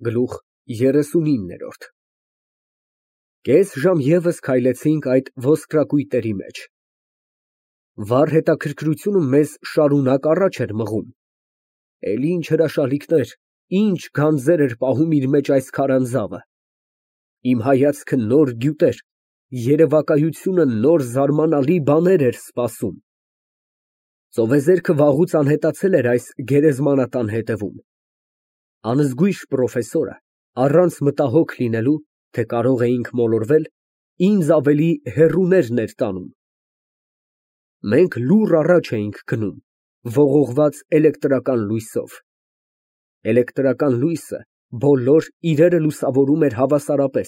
Գլուխ 39։ Կես ժամ ևս քայլեցինք այդ ոսկրակույտերի մեջ։ Վառ հետաքրքրությունը մեզ շարունակ առաջ էր մղում։ Էլի ինչ հրաշալիքներ, ինչ գանձեր էր պահում իր մեջ այս քարանձավը։ Իմ հայացքը նոր գյուտեր, երևակայությունը նոր զարմանալի բաներ էր սպասում։ Ծովեզերքը վաղուց անհետացել էր այս գերեզմանատան հետևում։ Անզգույշ պրոֆեսորը, առանց մտահոգ լինելու, թե կարող էինք մոլորվել, ինձ ավելի հեռուներ էր տանում։ Մենք լուռ առաջ էինք գնում, ողողված էլեկտրական լույսով։ Էլեկտրական լույսը բոլոր իրերը լուսավորում էր հավասարապես։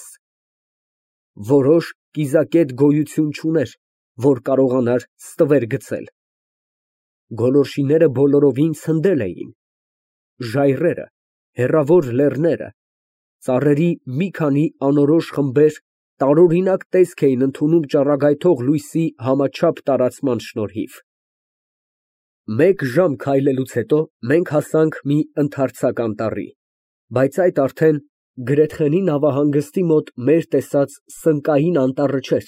Որոշ կիզակետ գոյություն չուներ, որ կարողանար ստվեր գցել։ Գոլորշիները բոլորովին ցնդել էին։ Ժայռերը, հեռավոր լեռները, ծառերի մի քանի անորոշ խմբեր տարօրինակ տեսք էին ընդունում ճառագայթող լույսի համաչափ տարածման շնորհիվ։ Մեկ ժամ քայլելուց հետո մենք հասանք մի ընդարձակ անտառի, բայց այդ արդեն Գրեթխենի նավահանգստի մոտ մեր տեսած սնկային անտառը չէր։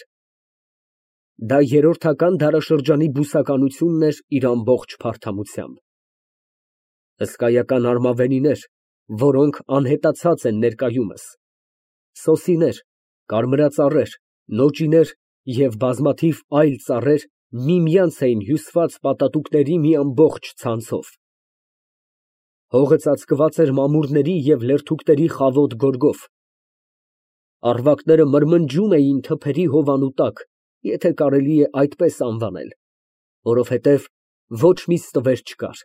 Դա երրորդական դարաշրջանի բուսականությունն էր իր ամբողջ փարթամությամբ։ Հսկայական արմավենիներ, որոնք անհետացած են ներկայումս, սոսիներ, կարմրածառեր, նոճիներ և բազմաթիվ այլ ծառեր միմյանց էին հյուսված պատատուկների մի ամբողջ ցանցով։ Հողը ծածկված էր մամուռների և լերթուկների խավոտ գորգով։ Առվակները մրմնջում էին թփերի հովանու տակ, եթե կարելի է այդպես անվանել, որովհետև ոչ մի ստվեր չկար։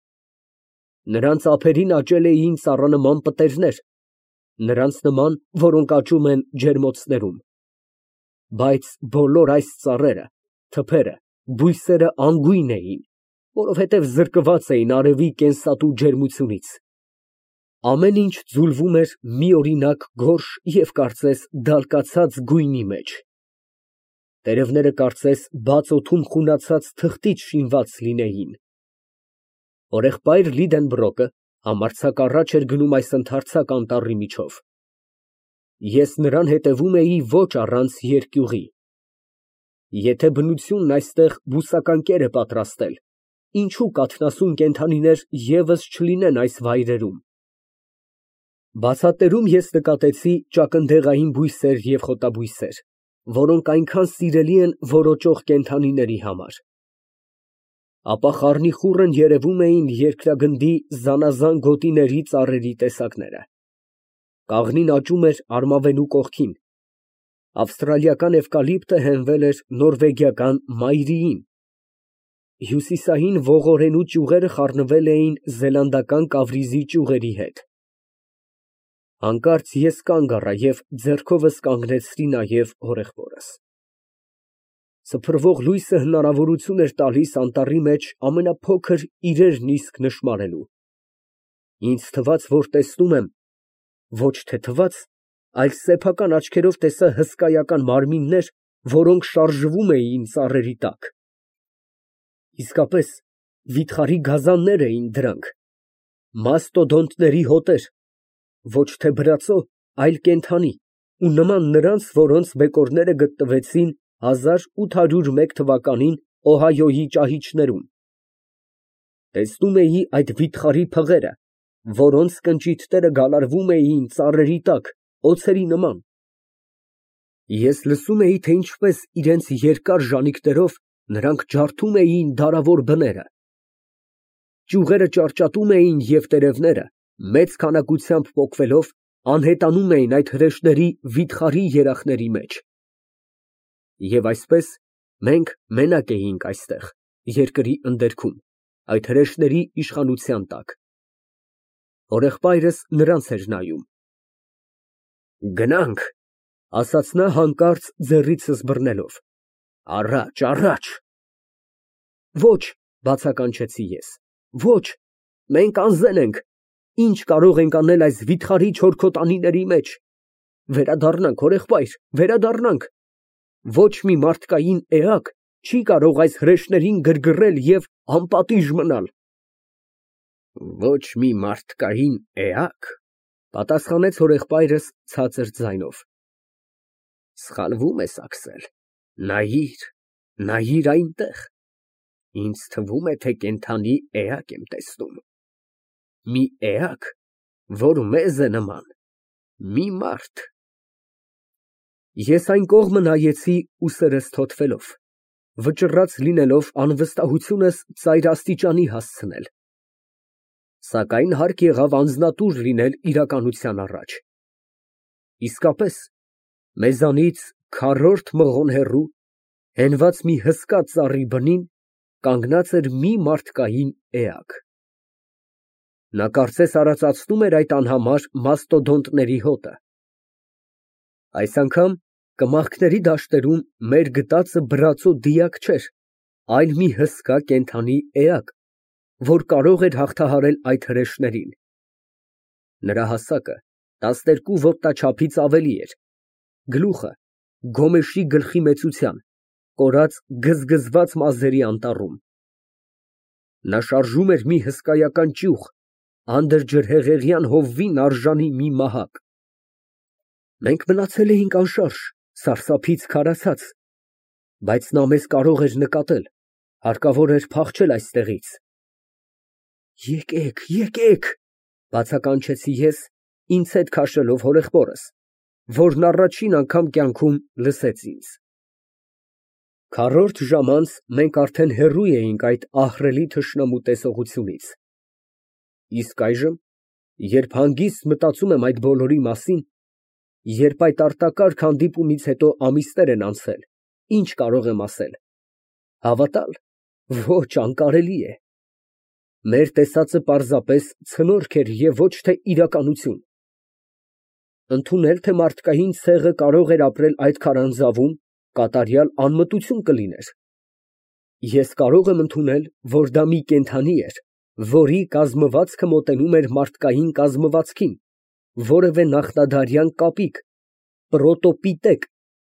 Նրանց ափերին աճել էին ծառանման պտերներ, նրանց նման, որոնք աճում են ջերմոցներում։ Բայց բոլոր այս ծառերը, թփերը, բույսերը անգույն էին, որովհետև զրկված էին արևի կենսատու ջերմությունից։ Ամեն ինչ ձուլվում էր մի օրինակ գորշ և կարծես դալկացած գույնի մեջ։ Տերևները կարծես բաց օդում խունացած թղթից շինված լինեին։ Հորեղբայր Լիդենբրոկը համարձակ առաջ էր գնում այս ընդարձակ անտառի միջով։ Ես նրան հետևում էի ոչ առանց երկյուղի։ Եթե բնությունն այստեղ բուսական կեր է պատրաստել, ինչո՞ւ կաթնասուն կենդանիներ ևս չլինեն այս վայրերում։ Բացատներում ես նկատեցի ճակնդեղային բույսեր և խոտաբույսեր, որոնք այնքան սիրելի են որոճող կենդանիների համար։ Ապա խառնիխուռն երևում էին երկրագնդի զանազան գոտիների ծառերի տեսակները։ Կաղնին աճում էր արմավենու կողքին։ Ավստրալիական էվկալիպտը հենվել էր նորվեգիական մայրիին։ Հյուսիսային ողորենու ճյուղերը խառնվել էին զելանդական կավրիզի ճյուղերի հետ։ Հանկարծ ես կանգ առա և ձեռքովս կանգնեցրի նաև հորեղբորս։ Սփռվող լույսը հնարավորություն էր տալիս անտառի մեջ ամենափոքր իրերն իսկ նշմարելու։ Ինձ թվաց, որ տեսնում եմ, ոչ թե թվաց, այլ սեփական աչքերով տեսա հսկայական մարմիններ, որոնք շարժվում էին ծառերի տակ։ Իսկապես, վիթխարի գազաններ էին դրանք, մաստոդոնտների հոտեր, ոչ թե բրածո, այլ կենդանի, ու նման նրանց, որոնց բեկորները գտնվեցին 1801 թվականին Օհայոյի ճահիճներում։ Տեսնում էի այդ վիթխարի փղերը, որոնց կնճիթները գալարվում էին ծառերի տակ, օձերի նման։ Ես լսում էի, թե ինչպես իրենց երկար ժանիքներով նրանք ջարդում էին դարավոր բները։ Ճյուղերը ճարճատում էին և տերևները, մեծ քանակությամբ պոկվելով, անհետանում էին այդ հրեշների վիթխարի երախների մեջ։ Եվ այսպես, մենք մենակ էինք այստեղ, երկրի ընդերքում, այդ հրեշների իշխանության տակ։ Հորեղբայրս նրանց էր նայում։ Գնանք, ասաց նա հանկարծ ձեռիցս բռնելով, առաջ, առաջ։ Ոչ, բացականչեցի ես, ոչ, մենք անզեն ենք, ինչ կարող ենք անել այս վիթխարի չորքոտանիների մեջ։ Վերադառնանք, հորեղբայր, վերադառնանք։ Ոչ մի մարդկային էակ չի կարող այս հրեշներին գրգռել և անպատիժ մնալ։ Ոչ մի մարդկային էակ։ Պատասխանեց հորեղբայրս ցածր ձայնով։ Սխալվում ես, Աքսել, նայիր այնտեղ, ինձ թվում է, թե կենդանի էակ եմ տեսնում, մի էակ, որ մեզ է նման, մի մարդ։ Ես այն կողմը նայեցի ուսերս թոթվելով, վճռած լինելով անվստահությունս ծայր աստիճանի հասցնել, սակայն հարկ եղավ անձնատուր լինել իրականության առաջ։ Իսկապես, մեզանից քառորդ մղոն հեռու, հենված մի հսկա ծառի բնին, կանգնած էր մի մարդկային էակ։ Նա կարծես արածացնում էր այդ անհամար մաստոդոնտների հոտը։ Այս անգամ կմախքների դաշտերում մեր գտածը բրածո դիակ չէր, այլ մի հսկա կենդանի էակ, որ կարող էր հաղթահարել այդ հրեշներին։ Նրա հասակը 12 ոտնաչափից ավելի էր, գլուխը գոմեշի գլխի մեծության, կորած գզգզված մազերի անտառում։ Նա շարժում էր մի հսկայական ճյուղ, անդրջրհեղեղյան հովվին արժանի մի մահակ։ Մենք մնացել էինք անշարժ, սարսափից քարացած, բայց նա մեզ կարող էր նկատել, հարկավոր էր փախչել այստեղից։ Եկեք, բացականչեցի ես, ինձ հետ քաշելով հորեղբորս, որն առաջին անգամ կյանքում լսեց ինձ։ Քառորդ ժամ անց մենք արդեն հեռու էինք այդ ահռելի թշնամու տեսողությունից։ Իսկ այժմ, երբ հանգիստ մտածում եմ այդ բոլորի մասին, երբ այդ արտակարգ հանդիպումից հետո ամիսներ են անցել, ինչ կարող եմ ասել։ Հավատալ, ոչ, անկարելի է։ Մեր տեսածը պարզապես ցնորք էր և ոչ թե իրականություն։ Ընդունել, թե մարդկային ցեղը կարող էր ապրել այդ քարանձավում, կատարյալ անմտություն կլիներ։ Ես կարող եմ ընդունել, որ դա մի կենդանի էր, որի կազմվածքը մոտենում էր մարդկային կազմվածքին, որևէ նախնադարյան կապիկ, պրոտոպիտեկ,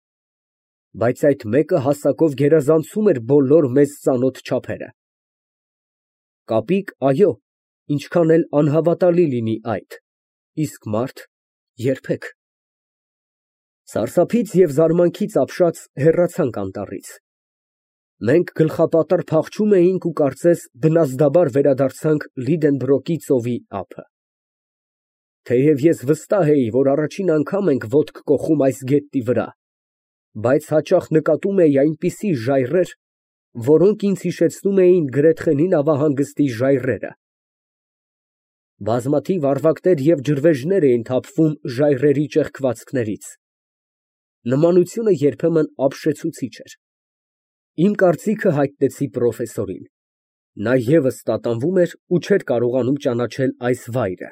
բայց այդ մեկը հասակով գերազանցում էր բոլոր մեզ ծանոթ չափերը։ Կապիկ, այո, ինչքան էլ անհավատալի լինի այդ, իսկ մարդ երբեք։ Սարսափից և զարմանքից ապշած հեռացանք անտառից։ Մենք գլխապատառ փախչում էինք ու կարծես բնազդաբար վերադարձանք Լիդենբրոկի ծովի ափը։ Թեև ես վստահ էի, որ առաջին անգամ ենք ոտք կոխում այս գետնի վրա, բայց հաճախ նկատում էի այնպիսի ժայռեր, որոնք ինձ հիշեցնում էին Գրեթխենի նավահանգստի ժայռերը։ Բազմաթիվ առվակներ և ջրվեժներ էին թափվում ժայռերի ճեղքվածքներից։ Նմանությունը երբեմն ապշեցուցիչ էր։ Իմ կարծիքը հայտնեցի պրոֆեսորին։ Նա ևս տատանվում էր ու չէր կարողանում ճանաչել այս վայրը։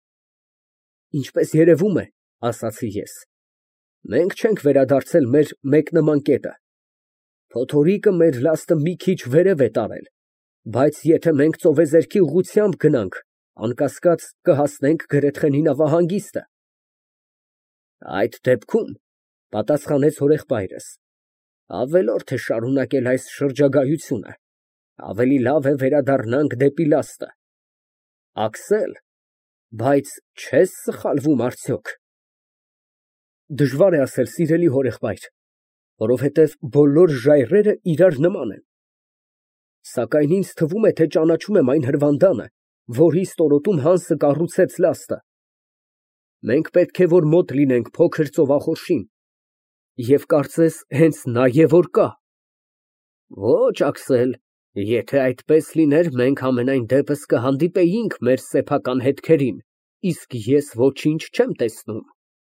Ինչպես երևում է, ասացի ես, մենք չենք վերադարձել մեր մեկնման կետը։ Փոթորիկը մեր լաստը մի քիչ վերև է տարել, բայց եթե մենք ծովեզերքի ուղղությամբ գնանք, անկասկած կհասնենք Գրեթխենի նավահանգիստը։ Այդ դեպքում, պատասխանեց հորեղբայրս, ավելորդ է շարունակել այս շրջագայությունը, ավելի լավ է վերադառնանք դեպի լաստը։ Աքսել, բայց չես սխալվում արդյոք։ Դժվար է ասել, սիրելի հորեղբայր, որովհետև բոլոր ժայռերը իրար նման են։ Սակայն ինձ թվում է, թե ճանաչում եմ այն հրվանդանը, որի ստորոտում Հանսը կառուցեց լաստը։ Մենք պետք է որ մոտ լինենք փոքր ծովախորշին, և կարծես հենց նա է որ կա։ Ոչ, Աքսել, եթե այդպես լիներ, մենք համենայն դեպս կհանդիպեինք մեր սեփական հետքերին, իսկ ես ոչինչ չեմ տեսնում։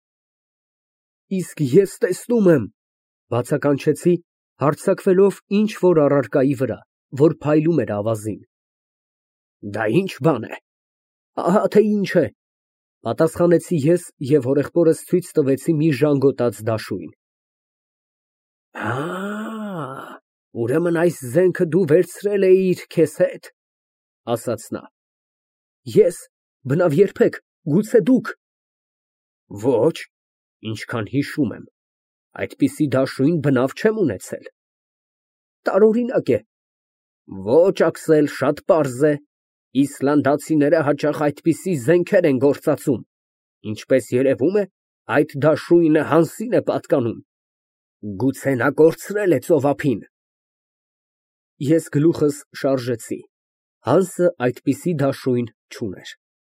Իսկ ես տեսնում եմ, բացականչեցի, հարձակվելով ինչ֊որ առարկայի վրա, որ փայլում էր ավազին։ Դա ինչ բան է։ Ահա թե ինչ է, պատասխանեցի ես և հորեղբորս ցույց տվեցի մի ժանգոտած դաշույն։ Ուրեմն այս զենքը դու վերցրել էիր քեզ հետ, ասաց նա։ Ես, բնավ երբեք, գուցե դուք։ Ոչ, ինչքան հիշում եմ, այդպիսի դաշույն բնավ չեմ ունեցել։ Տարօրինակ է։ Ոչ, Աքսել, շատ պարզ է, իսլանդացիները հաճախ այդպիսի զենքեր են գործածում, Ինչպես երևում է, այդ դաշույնը Հանսին է պատկանում։ Գուցե նա կորցրել է ծովափին։ Ես գլուխս շարժեցի։ Հանսը այդպիսի դաշույն չուներ։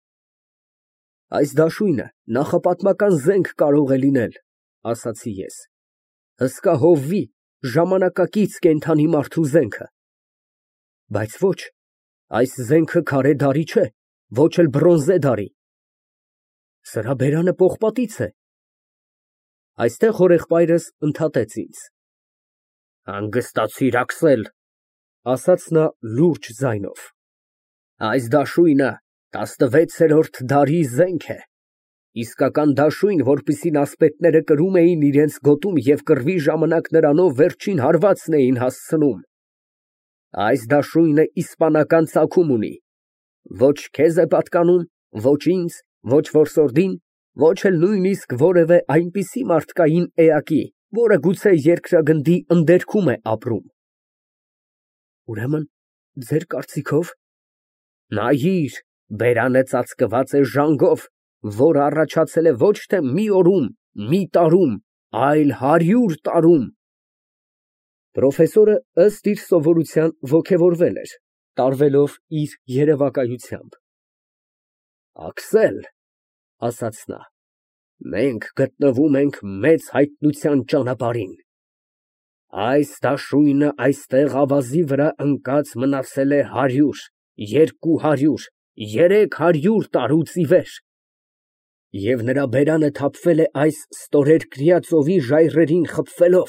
Այս դաշույնը նախապատմական զենք կարող է լինել, ասացի ես։ Հսկա հովվի, ժամանակակից կենդանի մարդու զենքը։ Բայց ոչ, այս զենքը քարե դարի չէ, ոչ էլ բրոնզե դարի։ Սրա բերանը պողպատից է։ Այստեղ հորեղբայրս ընդհատեց ինձ։ Հանգստացիր, Աքսել, ասաց նա լուրջ ձայնով։ Այս դաշույնը 16-րդ դարի զենք է։ Իսկական դաշույն, որպիսին ասպետները կրում էին իրենց գոտում և կռվի ժամանակ նրանով վերջին հարվածն էին հասցնում։ Այս դաշույնը իսպանական ծագում ունի։ Ոչ քեզ է պատկանում, ոչ ինձ, ոչ որսորդին, ոչ էլ նույնիսկ որևէ այնպիսի մարդկային էակի, որը գուցե երկրագնդի ընդերքում է ապրում։ Ուրեմն, ձեր կարծիքով… Նայիր, բերանը ծածկված է ժանգով, որը առաջացել է ոչ թե մի օրում, մի տարում, այլ 100 տարում։ Պրոֆեսորը ըստ իր սովորության ոգևորվել էր, տարվելով իր երևակայությամբ։ Աքսել, ասաց նա, մենք գտնվում ենք մեծ հայտնության ճանապարհին։ Այս դաշույնը այստեղ ավազի վրա ընկած մնացել է 100, 200, 300 տարուց ի վեր, և նրա բերանը թափվել է այս ստորերկրյա ծովի ժայռերին խփվելով։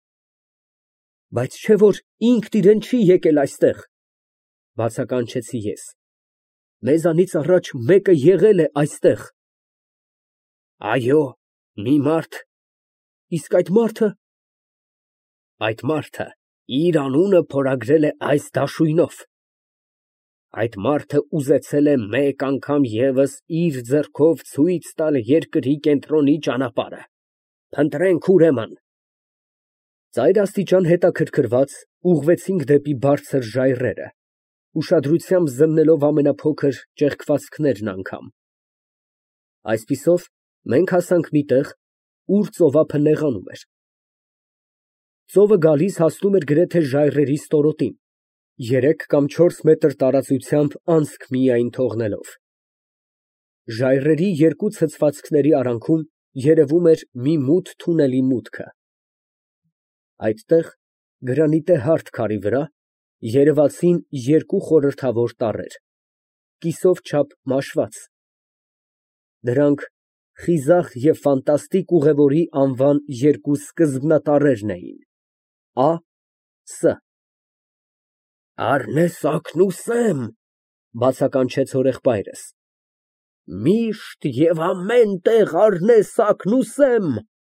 Բայց չէ՞ որ ինքն իրեն չի եկել այստեղ, բացականչեցի ես։ Մեզանից առաջ մեկը եղել է այստեղ։ Այո, մի մարդ։ Իսկ այդ մարդը… Այդ մարդը իր անունը փորագրել է այս դաշույնով։ Այդ մարդը ուզեցել է մեկ անգամ ևս իր ձեռքով ցույց տալ երկրի կենտրոնի ճանապարհը։ Փնտրենք ուրեմն։ Ծայրաստիճան հետաքրքրված ուղղվեցինք դեպի բարձր ժայռերը, ուշադրությամբ զննելով ամենափոքր ճեղքվածքներն անգամ։ Այսպիսով մենք հասանք մի տեղ, ուր ծովափը նեղանում էր։ Ծովը գալիս հասնում էր գրեթե ժայռերի ստորոտին, 3 կամ 4 մետր տարածությամբ անցք միայն թողնելով։ Ժայռերի երկու ցցվածքների արանքում երևում էր մի մութ թունելի մուտքը։ Այդտեղ, գրանիտե հարթ քարի վրա, երևացին երկու խորհրդավոր տառեր, կիսով չափ մաշված։ Դրանք խիզախ և ֆանտաստիկ ուղևորի անվան երկու սկզբնատառերն էին՝ Ա. Ս։ Առնեսակնուսեմ, բացականչեց հորեղբայրս։ Միշտ և ամեն տեղ առնեսակնուսեմ։